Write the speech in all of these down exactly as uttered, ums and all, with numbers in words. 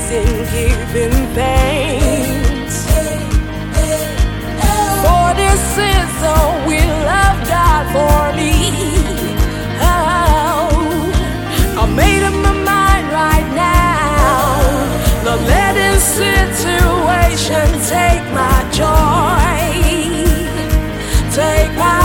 in giving thanks. For this is the will of God for me. Oh, I made up my mind right now. Not letting situation take my joy, take my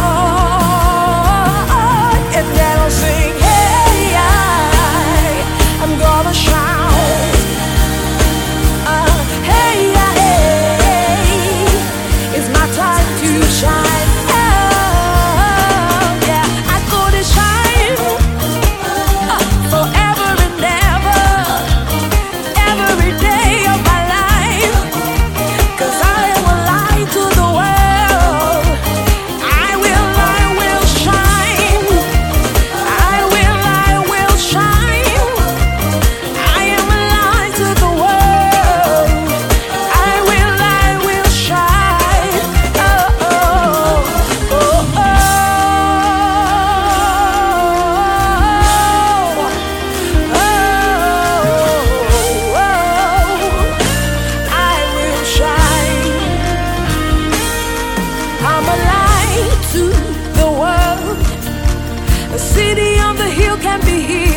joy. And then I'll sing, hey, I, I'm gonna shout. Uh, hey, hey, it's my time to shine. Oh, yeah, I'm gonna shine uh, forever and ever, every day of my life. 'Cause I will lie to the world. I will, I will shine. I will, I will shine. I am a light to the world. I will, I will shine. Oh, oh, oh, oh. Oh, oh, I will shine. I'm a light to the world. A city on the hill can be hid.